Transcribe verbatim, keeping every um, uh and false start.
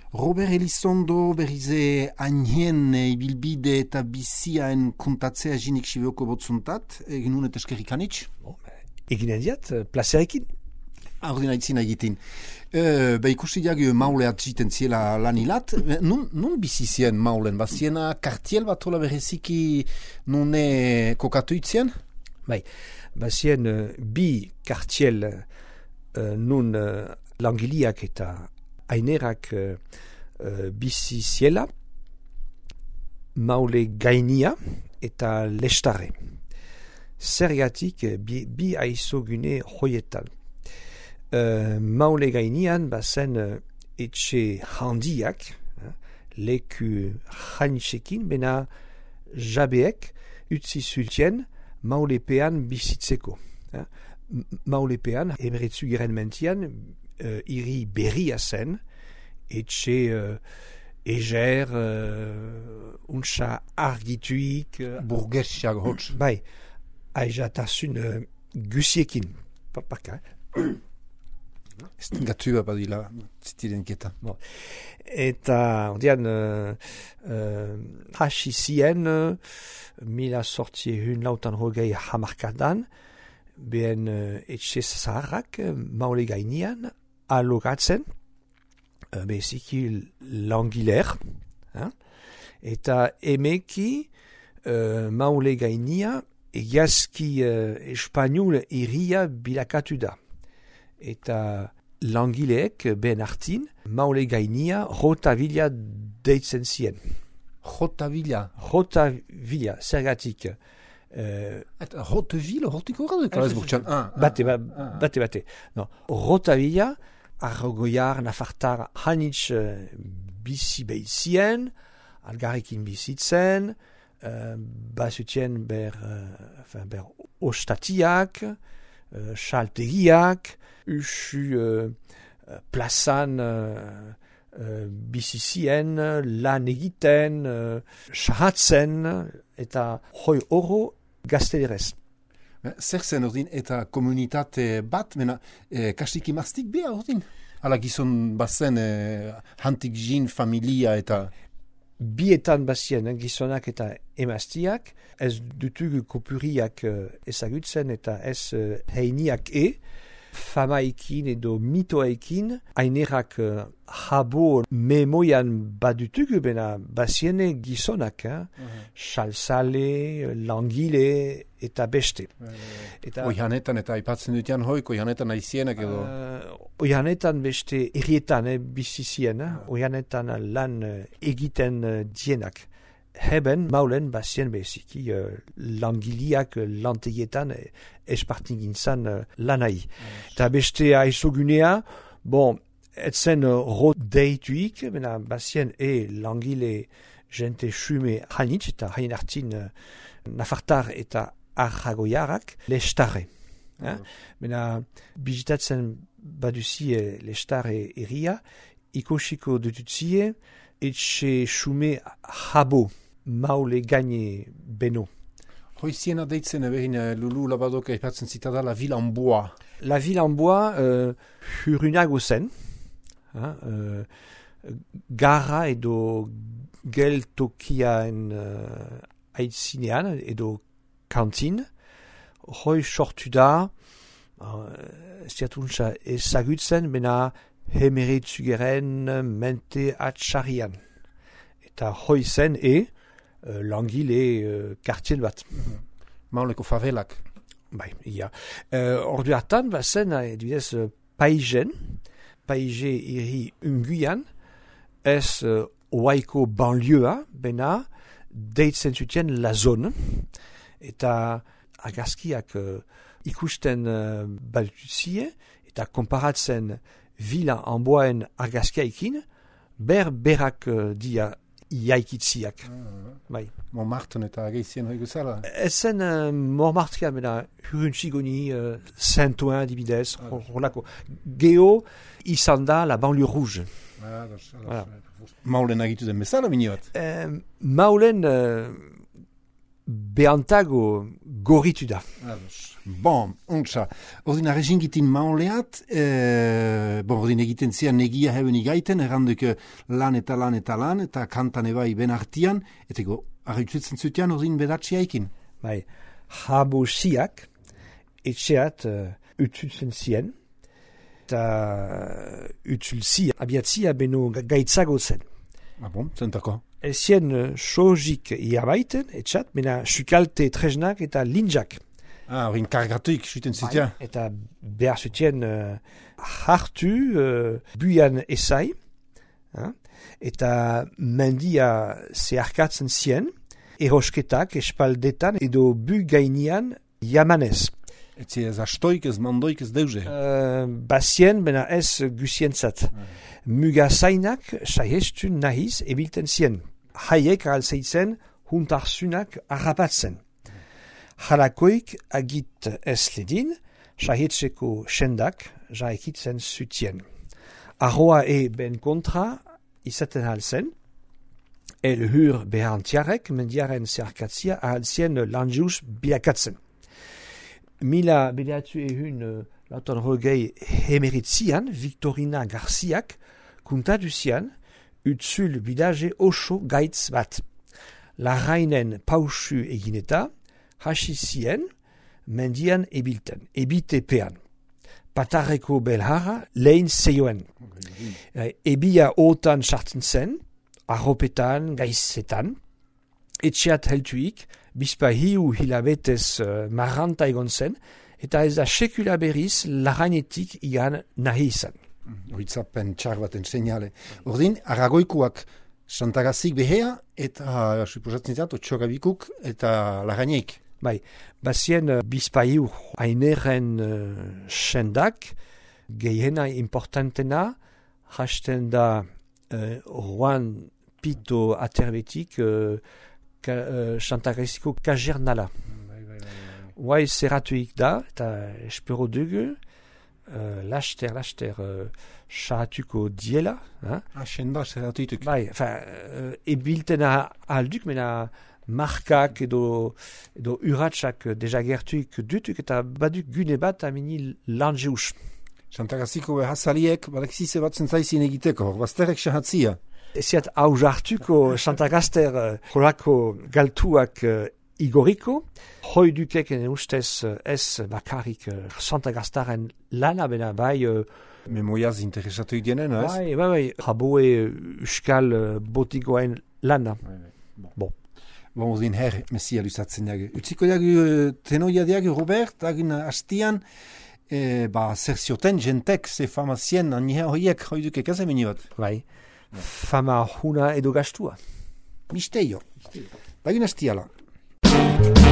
Robert Elizondo berrize ainien ibilbide eta biziaen kontatzea jinik sibeoko botzuntat, egin unet eskerrik anitz? Egin endiat, plazerekin. Ordina itzina egiten. E, be ikusi jagi maule atziten ziela lanilat, nun, nun bizizien maulen, baziena kartiel bat hola bereziki nune kokatu itzien? Bai, bazien uh, bi kartiel uh, nun uh, langiliak eta ainerak uh, uh, biziziela, maule gainia eta lestare. Zergatik bi, bi aizogune hoietan. Uh, maule gainian bazen uh, etxe handiak, uh, leku jainitsekin, bena jabeek utzi zutien maulepean bizitzeko. Uh, maulepean, emeretzu giren mentian, uh, iri berria zen, etxe uh, eger, uh, untsa argituik, uh, burgesiak hotz. Bai, aizatasun uh, gusiekin, papaka. Ez gatua badila zitiren keta. Bon. Eta, ondian, uh, uh, hasi zien, uh, mila sortzi hun lautan hogei hamarkadan, behen uh, etxe zaharrak, uh, maule gainian, alogatzen, uh, beziki langiler, hein? Eta emeki uh, maule gainia, egiazki uh, espanol iria bilakatu da. Eta langileek ben hartin, maule gainia Rotavilla deitzen zien. Rotavilla? Rotavilla, zergatik. Uh, Eta Roteville, hortiko gara? Ah, bate, ba, ah, bate, bate. No. Rotavilla, argoiar, nafartar, hanitz uh, bizi behizien, algarrekin bizitzen, uh, bazutien ber, uh, ber ostatiak, uh, xaltegiak, usu uh, plazan uh, uh, bizizien, lan egiten, sahatzen, uh, eta hoi oro gaztederez. Zer zen ordin eta komunitate bat, mena eh, kastik imaztik beha ordin? Ala gizon bazen eh, hantik jin familia eta... Bietan bazien, gizonak eta emaztiak, ez dutugu kopuriak uh, ezagutzen eta ez uh, heiniak e, famaikin edo mitoaikin, ainerak uh, jabo memoian badutugu, bena baziene gizonak, eh? Uh-huh. Salsale, langile eta beste. Uh-huh. Eta, oihanetan eta aipatzen dutian hoik, oihanetan aizienak edo... Uh, oihanetan beste errietan eh, bizizien, eh? Uh-huh. Oihanetan lan uh, egiten uh, dienak. Heben, maulen, bazien beziki, uh, langiliak uh, lantegietan uh, espartin gintzan uh, lanai. Yes. Eta beste aizogunea, bon, etzen uh, rot deituik, bena bazien e langile jente xume hanitz, eta hain hartin uh, nafartar eta arragoiarak, lestare. Eh? Yes. Bena bizitatzen baduzi uh, lestare eria, ikosiko dututzie, etxe xume jabo, maule gaine beno. Hoiziena deitzen ebehin Lulu Labadok aipatzen zitada la ville en bois. La ville en bois uh, hurunago zen. Uh, gara edo geltokiaen uh, aitzinean edo kantin. Hoi sortu da, uh, ziatuntza ezagutzen, bena hemeretzugeren mente atxarian. Eta hoi zen e, uh, langile uh, kartiel bat. Mm-hmm. Mauleko favelak. Bai, ia. Uh, ordu hartan, bazen, edibidez, uh, paigen, paige iri unguian, ez uh, oaiko banlieua, bena, deitzen zuten la zone, eta agazkiak uh, ikusten uh, baltuzie, eta komparatzen vila anboaen argazkiaikin, ber berak uh, dia iaikitziak. Ah, bai. Montmartre eta geizien hoi guzala? Ezen uh, Montmartre, mena huruntxigoni, uh, Saint-Ouen, dibidez, ah, rolako. Geo, izan da la banlieue rouge. Ah, das, das, voilà. Maulen agitu den bezala, bini bat? Uh, maulen, uh, behantago gorritu da. Bon, ontsa, ordin arrezingitin maoleat, e, bon, ordin egiten zian negia heben igaiten, erranduk lan eta lan eta lan, eta kantan ebai ben artian, eta go, arreutzetzen zutean ordin bedatxiaikin. Bai, habu siak, etxeat uh, utzutzen zien, eta uh, utzulzia, abiatzia beno gaitzago zen. Ah bon, zentako? Ezien uh, sojik iabaiten, etxat, mena sukalte treznak eta linjak. Ah, hori kargatuik zuten zitea. Bai, eta behar zuten uh, hartu uh, buian ezai, uh, eta mendia zeharkatzen zien, erosketak espaldetan edo bu gainean jamanez. Etzi ez astoik, ez mandoik, ez deuze. Uh, bazien, bena ez gusientzat. Mm. Muga zainak, saiestu nahiz, ebilten zien. Haiek alzeitzen, huntarzunak harrapatzen. Halakoik agit ez ledin, saietzeko sendak, jaikitzen zutien. Arroa e ben kontra, izaten alzen, el hur behantiarek, mendiaren zerkatzia, ahalzien lanjus biakatzen. Mila bedeatu ehun uh, lautan rogei hemeritzian, Victorina Garziak, kuntatu zian, utzul bidaje oso gaitz bat. Larrainen pausu egineta, hasi zien, mendian ebilten, ebitepean. Patarreko belharra lehen zeioen. Okay. Ebia otan sartzen zen, arropetan, gaizetan, etxeat heltuik, bizpa hiu hilabetez uh, marranta egon zen, eta ez da sekula berriz larrainetik igan nahi izan. Horitzapen txar baten seinale. Ordin, Aragoikuak Santagazik behea, eta suposatzen zat, otxogabikuk eta larraineik. Bai, bazien uh, bizpa hiu haineren uh, sendak, gehiena importantena, hasten da uh, Juan Pito aterbetik, uh, Ka, uh, Santagaziko kajernala. Huai zeratuik da, eta espero dugu, uh, laster, laster, uh, saratuko diela. Hein? Ah, senda zeratuituk. Bai, enfin, uh, ebiltena alduk, mena markak edo, edo uratsak dejagertuik dutuk, eta baduk gune bat amini lanjeus. Santagaziko behazaliek, balexize bat zentzaizien egiteko, bazterek sahatzia. Eziat hau jartuko Santagaster horako uh, galtuak uh, igoriko, hoi dukeken ustez uh, ez bakarrik uh, Santagastaren lana bena bai... Uh, Memoiaz interesatuik dienen, ez? Bai, bai, bai, jaboe euskal uh, botigoen lana. Bai, bai. Bon. Bon. Bon, ordin her, mesia luzatzen diagu. Utziko diagu uh, tenoia diagu, Robert, agin hastian, eh, ba, zer zioten jentek, ze famazien, anie horiek, hoi dukek ez emini bat. Bai. Fama huna edo gastua. Misteio. Bagin hastiala.